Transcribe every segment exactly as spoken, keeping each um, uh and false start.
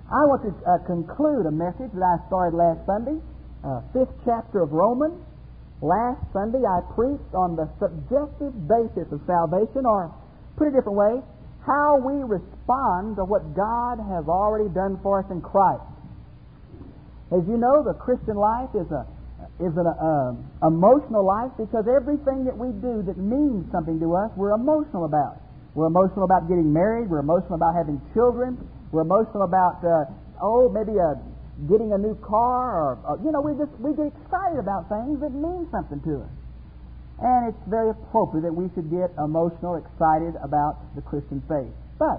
I want to uh, conclude a message that I started last Sunday, uh, fifth chapter of Romans. Last Sunday I preached on the subjective basis of salvation, or put it a different way, how we respond to what God has already done for us in Christ. As you know, the Christian life is a is an uh, emotional life, because everything that we do that means something to us, we're emotional about. We're emotional about getting married. We're emotional about having children. We're emotional about, uh, oh, maybe uh, getting a new car, or, or you know, we just we get excited about things that mean something to us. And it's very appropriate that we should get emotional, excited about the Christian faith. But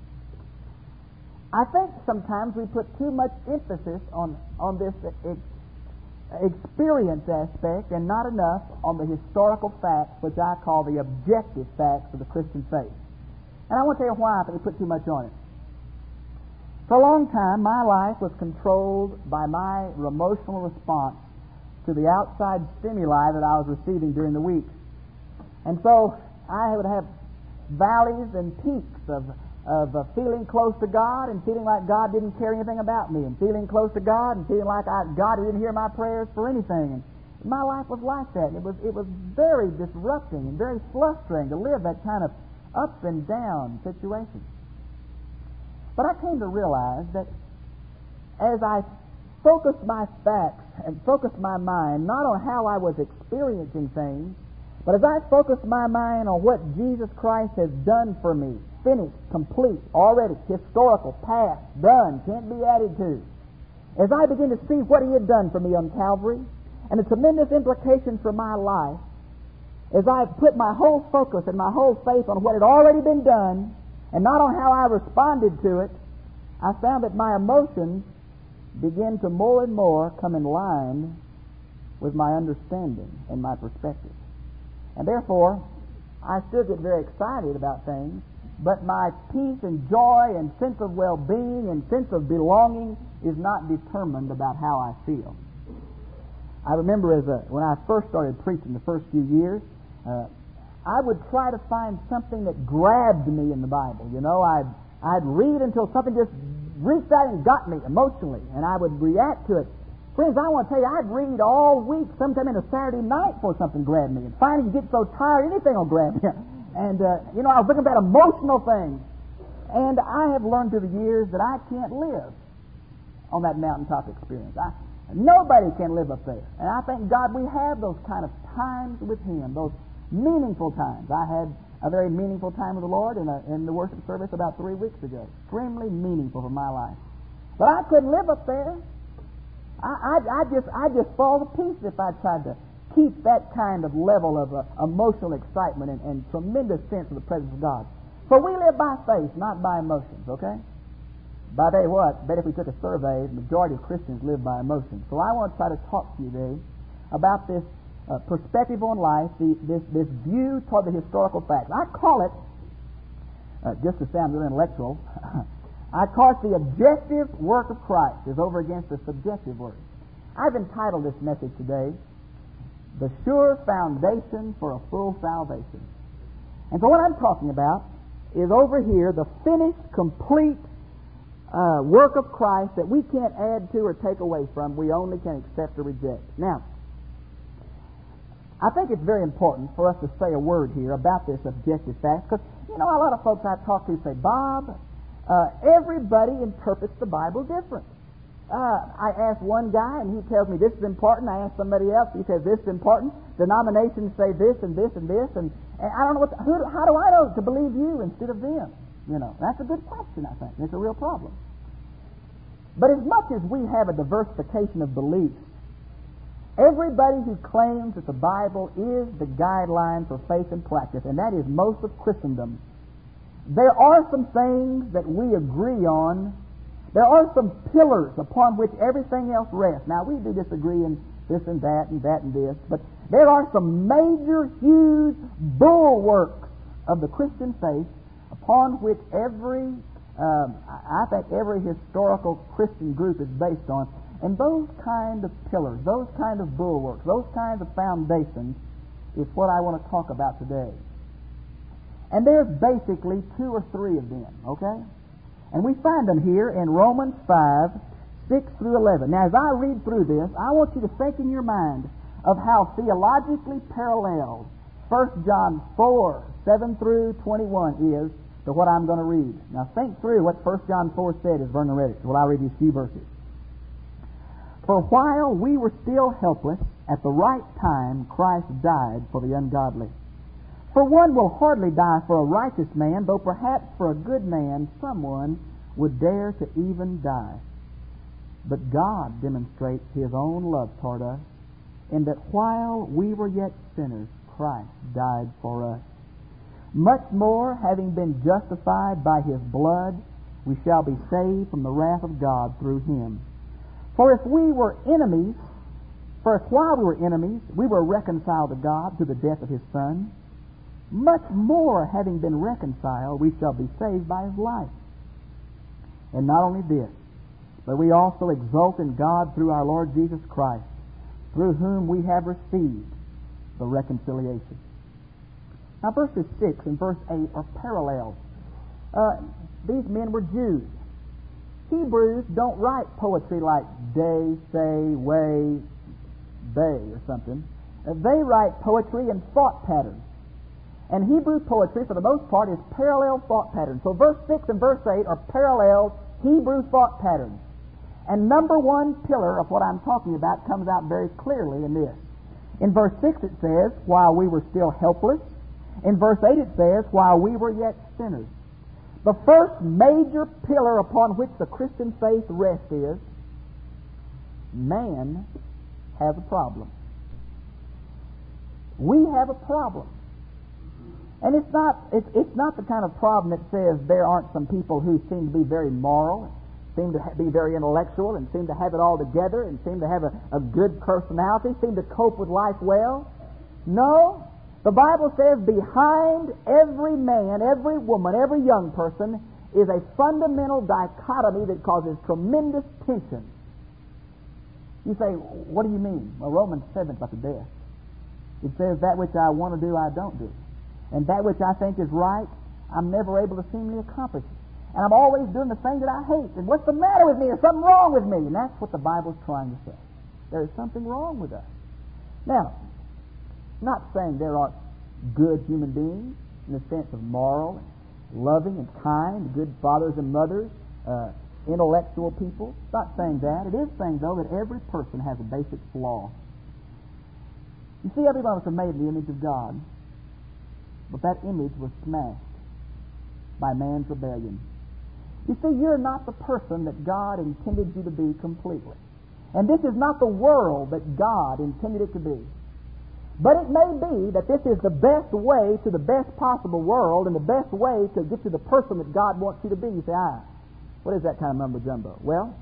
I think sometimes we put too much emphasis on on this ex- experience aspect, and not enough on the historical facts, which I call the objective facts of the Christian faith. And I want to tell you why I think we put too much on it. For a long time, my life was controlled by my emotional response to the outside stimuli that I was receiving during the week. And so I would have valleys and peaks of, of uh, feeling close to God and feeling like God didn't care anything about me, and feeling close to God and feeling like I, God didn't hear my prayers for anything. And my life was like that. And it was, it was very disrupting and very frustrating to live that kind of up and down situation. But I came to realize that as I focused my facts and focused my mind not on how I was experiencing things, but as I focused my mind on what Jesus Christ has done for me, finished, complete, already, historical, past, done, can't be added to, as I began to see what He had done for me on Calvary and the tremendous implications for my life, as I put my whole focus and my whole faith on what had already been done and not on how I responded to it, I found that my emotions began to more and more come in line with my understanding and my perspective. And therefore, I still get very excited about things, but my peace and joy and sense of well-being and sense of belonging is not determined about how I feel. I remember as a, when I first started preaching the first few years, uh, I would try to find something that grabbed me in the Bible. You know, I'd, I'd read until something just reached out and got me emotionally, and I would react to it. Friends, I want to tell you, I'd read all week, sometime in a Saturday night, before something grabbed me. And finally you get so tired, anything will grab you. And, uh, you know, I was looking at emotional things. And I have learned through the years that I can't live on that mountaintop experience. I, nobody can live up there. And I thank God we have those kind of times with Him, those meaningful times. I had a very meaningful time with the Lord in, a, in the worship service about three weeks ago. Extremely meaningful for my life. But I couldn't live up there. I, I, I just I just fall to pieces if I tried to keep that kind of level of uh, emotional excitement and, and tremendous sense of the presence of God. For we live by faith, not by emotions, okay? But I tell you what, I bet if we took a survey, the majority of Christians live by emotions. So I want to try to talk to you today about this uh, perspective on life, the, this, this view toward the historical facts. I call it, uh, just to sound really intellectual, I call it the objective work of Christ is over against the subjective work. I've entitled this message today, The Sure Foundation for a Full Salvation. And so what I'm talking about is over here the finished, complete uh, work of Christ that we can't add to or take away from. We only can accept or reject. Now, I think it's very important for us to say a word here about this objective fact, because, you know, a lot of folks I talk to say, Bob, uh, everybody interprets the Bible different. Uh, I ask one guy, and he tells me this is important. I ask somebody else, he says this is important. Denominations say this and this and this, and, and I don't know what. The, who, how do I know to believe you instead of them? You know, that's a good question. I think it's a real problem. But as much as we have a diversification of beliefs, everybody who claims that the Bible is the guideline for faith and practice, and that is most of Christendom, there are some things that we agree on. There are some pillars upon which everything else rests. Now, we do disagree in this and that and that and this, but there are some major, huge bulwarks of the Christian faith upon which every, um, I think every historical Christian group is based on. And those kind of pillars, those kind of bulwarks, those kinds of foundations is what I want to talk about today. And there's basically two or three of them, okay? And we find them here in Romans five, six through eleven. Now, as I read through this, I want you to think in your mind of how theologically parallel First John four, seven through twenty-one is to what I'm going to read. Now, think through what First John four said as Vernon read it. Well, I'll read these few verses. For while we were still helpless, at the right time Christ died for the ungodly. For one will hardly die for a righteous man, though perhaps for a good man someone would dare to even die. But God demonstrates His own love toward us, in that while we were yet sinners, Christ died for us. Much more, having been justified by His blood, we shall be saved from the wrath of God through Him. For if we were enemies, for if while we were enemies, we were reconciled to God through the death of His Son, much more, having been reconciled, we shall be saved by His life. And not only this, but we also exult in God through our Lord Jesus Christ, through whom we have received the reconciliation. Now, verses six and verse eight are parallel. Uh, these men were Jews. Hebrews don't write poetry like day, say, way, they, or something. Uh, they write poetry in thought patterns. And Hebrew poetry, for the most part, is parallel thought patterns. So verse six and verse eight are parallel Hebrew thought patterns. And number one pillar of what I'm talking about comes out very clearly in this. In verse six it says, while we were still helpless. In verse eight it says, while we were yet sinners. The first major pillar upon which the Christian faith rests is, man has a problem. We have a problem. And it's not, it's, it's not the kind of problem that says there aren't some people who seem to be very moral, seem to be very intellectual, and seem to have it all together, and seem to have a, a good personality, seem to cope with life well. No. The Bible says behind every man, every woman, every young person is a fundamental dichotomy that causes tremendous tension. You say, what do you mean? Well, Romans seven is about the death. It says, that which I want to do, I don't do. And that which I think is right, I'm never able to seemingly accomplish it. And I'm always doing the thing that I hate. And what's the matter with me? There's something wrong with me. And that's what the Bible's trying to say. There is something wrong with us. Now, not saying there aren't good human beings in the sense of moral, and loving and kind, good fathers and mothers, uh, intellectual people. It's not saying that. It is saying, though, that every person has a basic flaw. You see, every one of us are made in the image of God. But that image was smashed by man's rebellion. You see, you're not the person that God intended you to be completely. And this is not the world that God intended it to be. But it may be that this is the best way to the best possible world and the best way to get to the person that God wants you to be. You say, ah, what is that kind of mumbo-jumbo? Well,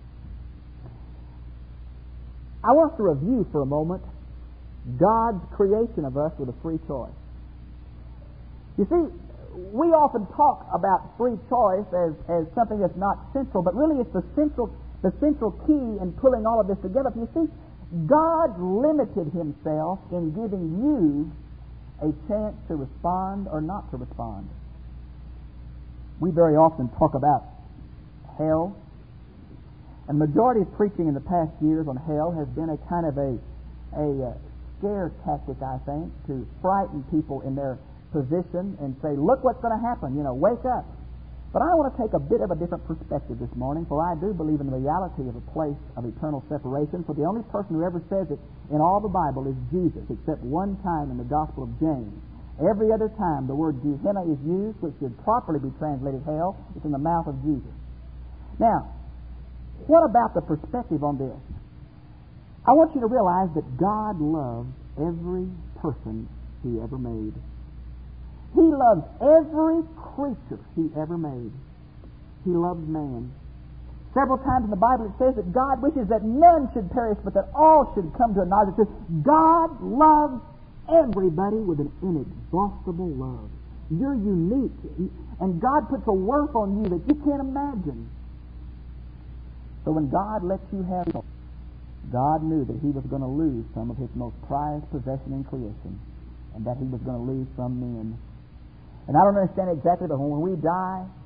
I want to review for a moment God's creation of us with a free choice. You see, we often talk about free choice as, as something that's not central, but really it's the central the central key in pulling all of this together. You see, God limited Himself in giving you a chance to respond or not to respond. We very often talk about hell, and the majority of preaching in the past years on hell has been a kind of a, a uh, scare tactic, I think, to frighten people in their position and say, look what's going to happen, you know, wake up. But I want to take a bit of a different perspective this morning, for I do believe in the reality of a place of eternal separation. For the only person who ever says it in all the Bible is Jesus, except one time in the Gospel of James. Every other time the word Gehenna is used, which should properly be translated hell, it's in the mouth of Jesus. Now, what about the perspective on this? I want you to realize that God loves every person He ever made. He loves every creature He ever made. He loves man. Several times in the Bible it says that God wishes that none should perish, but that all should come to a knowledge of truth. God loves everybody with an inexhaustible love. You're unique, and God puts a worth on you that you can't imagine. So when God lets you have it, God knew that He was going to lose some of His most prized possession in creation, and that He was going to lose some men. And I don't understand exactly, but when we die,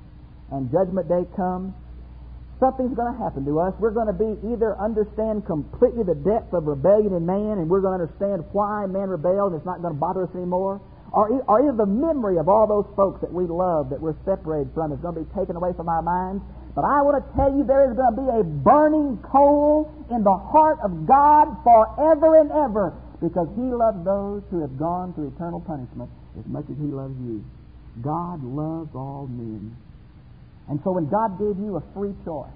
and Judgment Day comes, something's going to happen to us. We're going to be either understand completely the depth of rebellion in man, and we're going to understand why man rebelled, and it's not going to bother us anymore, or, or either the memory of all those folks that we love that we're separated from is going to be taken away from our minds. But I want to tell you, there is going to be a burning coal in the heart of God forever and ever, because He loves those who have gone to eternal punishment as much as He loves you. God loves all men. And so when God gave you a free choice,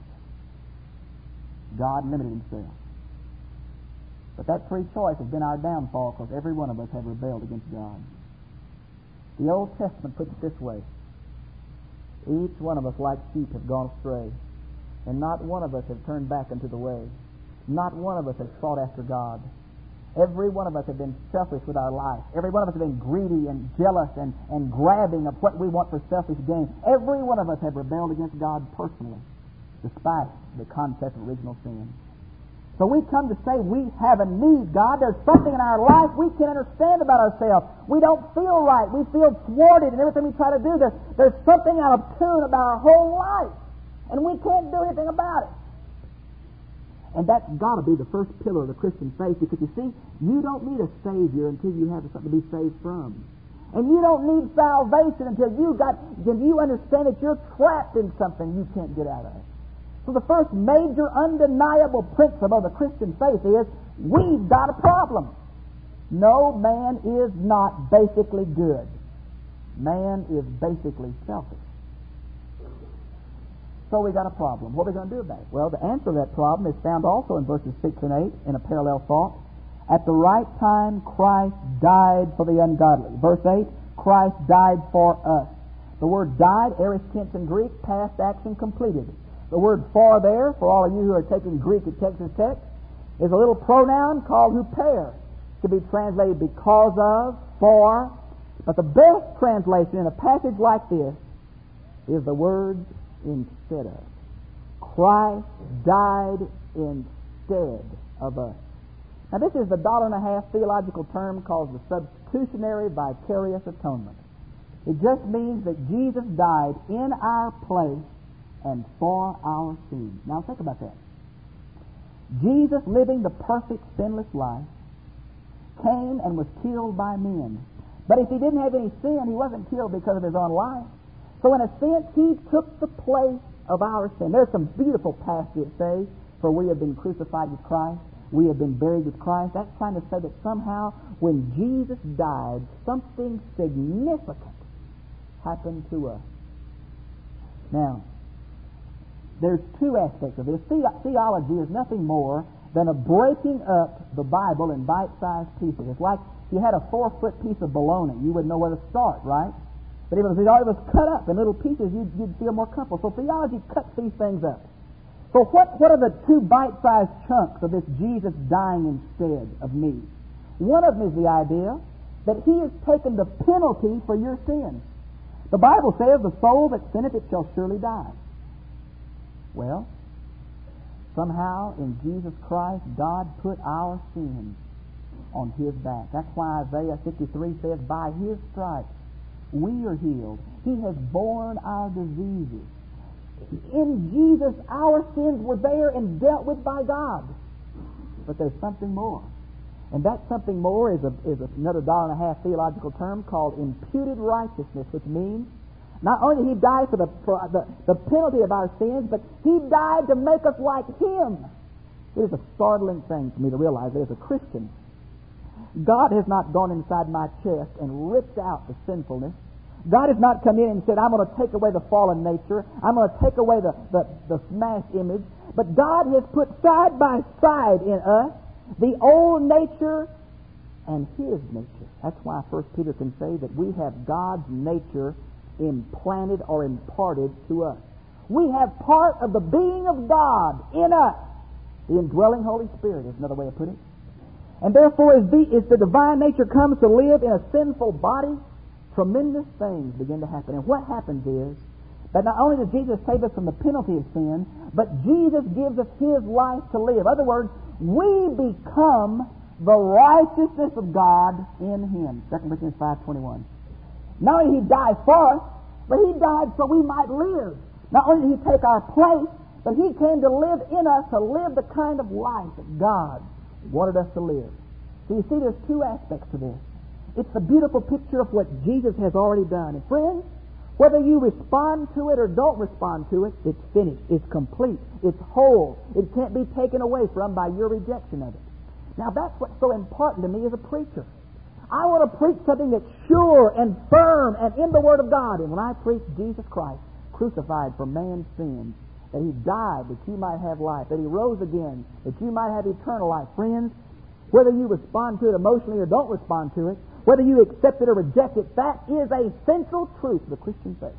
God limited Himself. But that free choice has been our downfall, because every one of us have rebelled against God. The Old Testament puts it this way: each one of us like sheep have gone astray, and not one of us have turned back into the way. Not one of us has sought after God. Every one of us have been selfish with our life. Every one of us have been greedy and jealous and, and grabbing of what we want for selfish gain. Every one of us have rebelled against God personally, despite the concept of original sin. So we come to say we have a need, God. There's something in our life we can't understand about ourselves. We don't feel right. We feel thwarted in everything we try to do. There's, there's something out of tune about our whole life, and we can't do anything about it. And that's got to be the first pillar of the Christian faith, because you see, you don't need a Savior until you have something to be saved from. And you don't need salvation until you got, until you understand that you're trapped in something you can't get out of. So the first major undeniable principle of the Christian faith is, we've got a problem. No, man is not basically good. Man is basically selfish. So we got a problem. What are we going to do about it? Well, the answer to that problem is found also in verses six and eight in a parallel thought. At the right time, Christ died for the ungodly. Verse eight, Christ died for us. The word died, aorist tense in Greek, past action completed. The word for there, for all of you who are taking Greek at Texas Tech, is a little pronoun called huper. It can be translated because of, for. But the best translation in a passage like this is the word instead of. Christ died instead of us. Now this is the dollar and a half theological term called the substitutionary vicarious atonement. It just means that Jesus died in our place and for our sins. Now think about that. Jesus, living the perfect sinless life, came and was killed by men. But if He didn't have any sin, He wasn't killed because of His own life. So in a sense, He took the place of our sin. There's some beautiful passages that say, for we have been crucified with Christ, we have been buried with Christ. That's trying to say that somehow when Jesus died, something significant happened to us. Now, there's two aspects of this. The- theology is nothing more than a breaking up the Bible in bite-sized pieces. It's like if you had a four-foot piece of bologna, you wouldn't know where to start, right? But if it was, if it was cut up in little pieces, you'd, you'd feel more comfortable. So theology cuts these things up. So what, what are the two bite-sized chunks of this Jesus dying instead of me? One of them is the idea that He has taken the penalty for your sins. The Bible says, the soul that sinneth, it shall surely die. Well, somehow in Jesus Christ, God put our sins on His back. That's why Isaiah fifty-three says, by His stripes we are healed. He has borne our diseases. In Jesus, our sins were there and dealt with by God. But there's something more. And that something more is, a, is another dollar and a half theological term called imputed righteousness, which means not only did He die for the, for the, the penalty of our sins, but He died to make us like Him. It is a startling thing for me to realize that as a Christian, God has not gone inside my chest and ripped out the sinfulness. God has not come in and said, I'm going to take away the fallen nature. I'm going to take away the, the, the smashed image. But God has put side by side in us the old nature and His nature. That's why First Peter can say that we have God's nature implanted or imparted to us. We have part of the being of God in us. The indwelling Holy Spirit is another way to put it. And therefore, as the, as the divine nature comes to live in a sinful body, tremendous things begin to happen. And what happens is that not only does Jesus save us from the penalty of sin, but Jesus gives us His life to live. In other words, we become the righteousness of God in Him. Second Corinthians five twenty-one. Not only He died for us, but He died so we might live. Not only did He take our place, but He came to live in us, to live the kind of life that God wanted us to live. So you see, there's two aspects to this. It's the beautiful picture of what Jesus has already done. And friends, whether you respond to it or don't respond to it, it's finished. It's complete. It's whole. It can't be taken away from by your rejection of it. Now that's what's so important to me as a preacher. I want to preach something that's sure and firm and in the Word of God. And when I preach Jesus Christ, crucified for man's sins, that He died that you might have life, that He rose again, that you might have eternal life. Friends, whether you respond to it emotionally or don't respond to it, whether you accept it or reject it, that is a central truth of the Christian faith.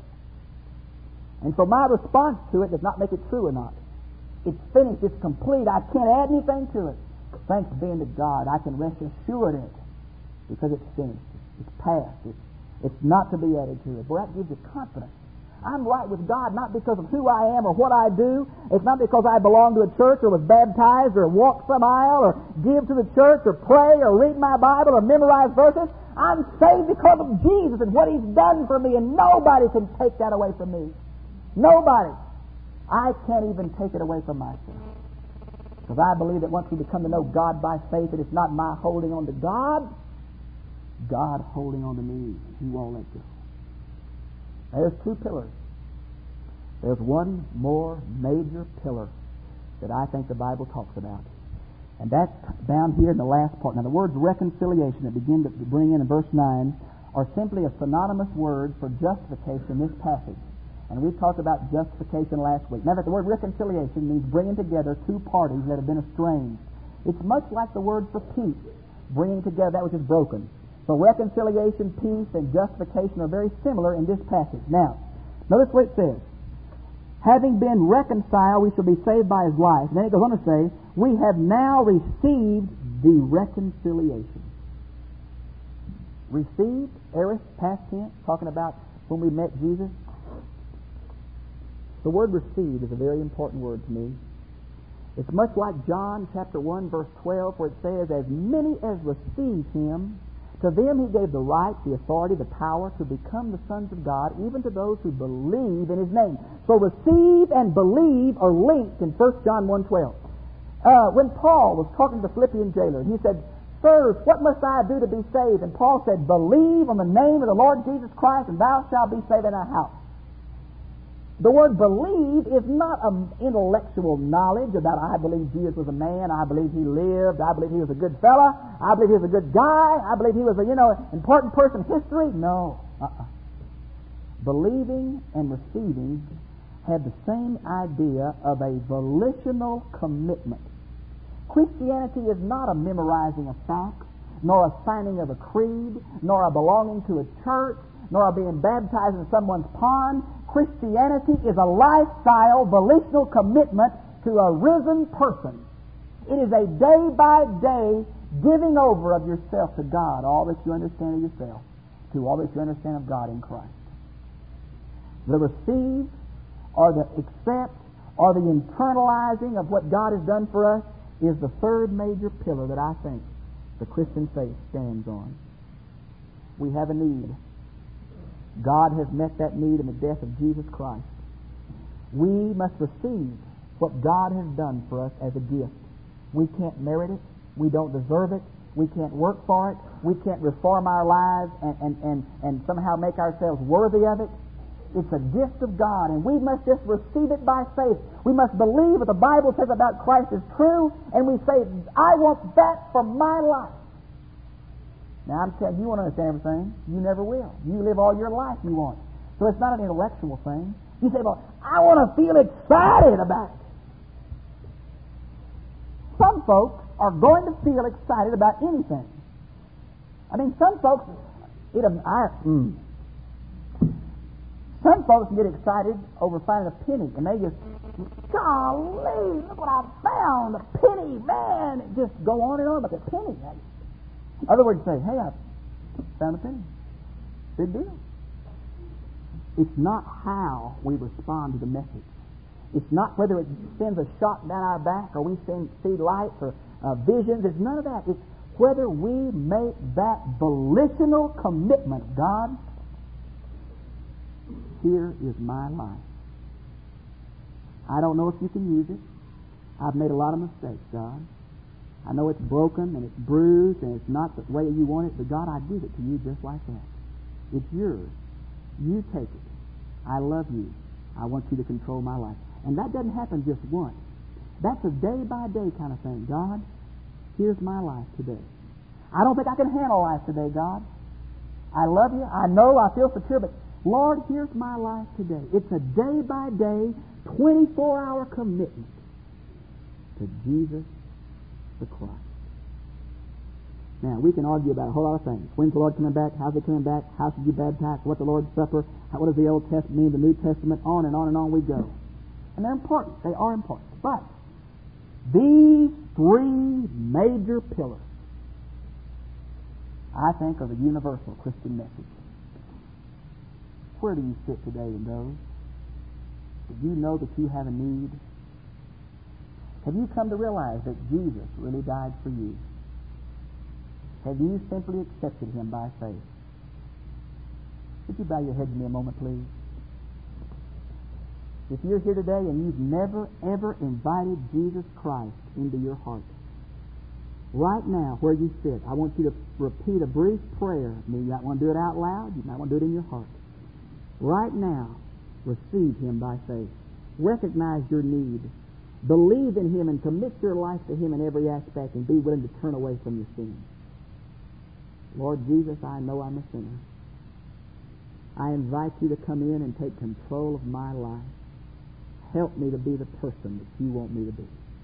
And so my response to it does not make it true or not. It's finished. It's complete. I can't add anything to it. Thanks be to God, I can rest assured in it because it's finished. It's past. It's, it's not to be added to it. Well, that gives you confidence. I'm right with God not because of who I am or what I do. It's not because I belong to a church or was baptized or walked some aisle or give to the church or pray or read my Bible or memorize verses. I'm saved because of Jesus and what He's done for me, and nobody can take that away from me. Nobody. I can't even take it away from myself. Because I believe that once we become to know God by faith, that it's not my holding on to God, God holding on to me. He won't let go. There's two pillars. There's one more major pillar that I think the Bible talks about. And that's down here in the last part. Now the words reconciliation that begin to bring in in verse nine are simply a synonymous word for justification in this passage. And we talked about justification last week. Now that the word reconciliation means bringing together two parties that have been estranged. It's much like the word for peace, bringing together that which is broken. So reconciliation, peace, and justification are very similar in this passage. Now, notice what it says. Having been reconciled, we shall be saved by His life. And then it goes on to say, we have now received the reconciliation. Received, aorist, past tense, talking about when we met Jesus. The word received is a very important word to me. It's much like John chapter one, verse twelve, where it says, as many as received Him, to them He gave the right, the authority, the power to become the sons of God, even to those who believe in His name. So receive and believe are linked in First John one twelve. Uh, when Paul was talking to the Philippian jailer, he said, sirs, what must I do to be saved? And Paul said, believe on the name of the Lord Jesus Christ, and thou shalt be saved in thy house. The word believe is not an intellectual knowledge about I believe Jesus was a man, I believe He lived, I believe He was a good fella, I believe He was a good guy, I believe He was a, you know, important person in history. No. Uh-uh. Believing and receiving have the same idea of a volitional commitment. Christianity is not a memorizing of facts, nor a signing of a creed, nor a belonging to a church, nor a being baptized in someone's pond. Christianity is a lifestyle, volitional commitment to a risen person. It is a day-by-day giving over of yourself to God, all that you understand of yourself, to all that you understand of God in Christ. The receive, or the accept, or the internalizing of what God has done for us is the third major pillar that I think the Christian faith stands on. We have a need. God has met that need in the death of Jesus Christ. We must receive what God has done for us as a gift. We can't merit it. We don't deserve it. We can't work for it. We can't reform our lives and, and, and, and somehow make ourselves worthy of it. It's a gift of God, and we must just receive it by faith. We must believe what the Bible says about Christ is true, and we say, I want that for my life. Now, I'm telling you, you won't understand everything. You never will. You live all your life you want. So it's not an intellectual thing. You say, well, I want to feel excited about it. Some folks are going to feel excited about anything. I mean, some folks, it, I, mm, some folks get excited over finding a penny, and they just, golly, look what I found, a penny, man. It just go on and on about the penny. In other words, say, hey, I found a penny. Big deal. It's not how we respond to the message. It's not whether it sends a shot down our back or we send, see lights or uh, visions. It's none of that. It's whether we make that volitional commitment. God, here is my life. I don't know if you can use it. I've made a lot of mistakes, God. I know it's broken and it's bruised and it's not the way you want it, but God, I give it to you just like that. It's yours. You take it. I love you. I want you to control my life. And that doesn't happen just once. That's a day-by-day kind of thing. God, here's my life today. I don't think I can handle life today, God. I love you. I know. I feel secure. But, Lord, here's my life today. It's a day-by-day, twenty-four hour commitment to Jesus the Christ. Now, we can argue about a whole lot of things. When's the Lord coming back? How's He coming back? How should you baptize? What's the Lord's Supper? How, what does the Old Testament mean? The New Testament? On and on and on we go. And they're important. They are important. But these three major pillars, I think, are the universal Christian message. Where do you sit today in those? Do you know that you have a need? Have you come to realize that Jesus really died for you? Have you simply accepted Him by faith? Would you bow your head to me a moment, please? If you're here today and you've never, ever invited Jesus Christ into your heart, right now, where you sit, I want you to repeat a brief prayer. You might want to do it out loud. You might want to do it in your heart. Right now, receive Him by faith. Recognize your need. Believe in Him and commit your life to Him in every aspect and be willing to turn away from your sins. Lord Jesus, I know I'm a sinner. I invite you to come in and take control of my life. Help me to be the person that you want me to be.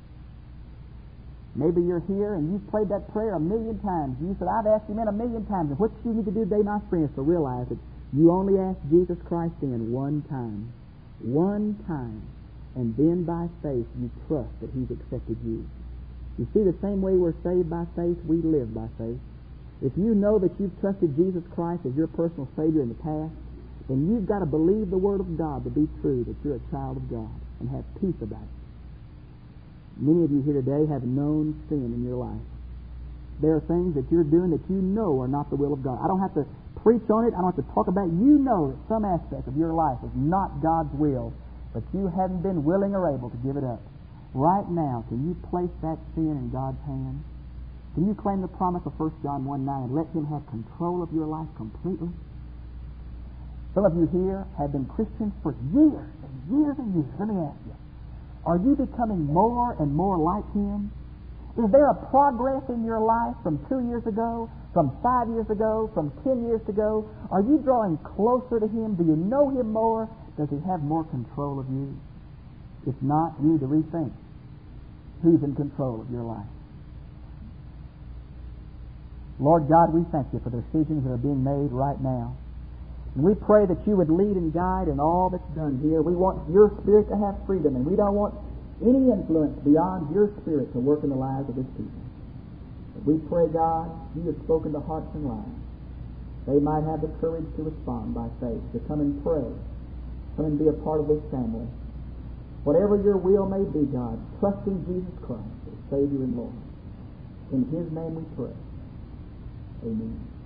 Maybe you're here and you've prayed that prayer a million times. You said, I've asked Him in a million times. And what you need to do today, my friends, to realize that you only asked Jesus Christ in one time. One time. And then by faith you trust that He's accepted you. You see, the same way we're saved by faith, we live by faith. If you know that you've trusted Jesus Christ as your personal Savior in the past, then you've got to believe the Word of God to be true, that you're a child of God, and have peace about it. Many of you here today have known sin in your life. There are things that you're doing that you know are not the will of God. I don't have to preach on it. I don't have to talk about it. You know that some aspect of your life is not God's will, but you haven't been willing or able to give it up. Right now, can you place that sin in God's hands? Can you claim the promise of First John one nine and let Him have control of your life completely? Some of you here have been Christians for years and years and years. Let me ask you, are you becoming more and more like Him? Is there a progress in your life from two years ago, from five years ago, from ten years ago? Are you drawing closer to Him? Do you know Him more? Does He have more control of you? If not, you need to rethink who's in control of your life. Lord God, we thank you for the decisions that are being made right now. And we pray that you would lead and guide in all that's done here. We want your Spirit to have freedom, and we don't want any influence beyond your Spirit to work in the lives of this people. But we pray, God, you have spoken to hearts and lives. They might have the courage to respond by faith, to come and pray, come and be a part of this family. Whatever your will may be, God, trust in Jesus Christ as Savior and Lord. In His name we pray. Amen.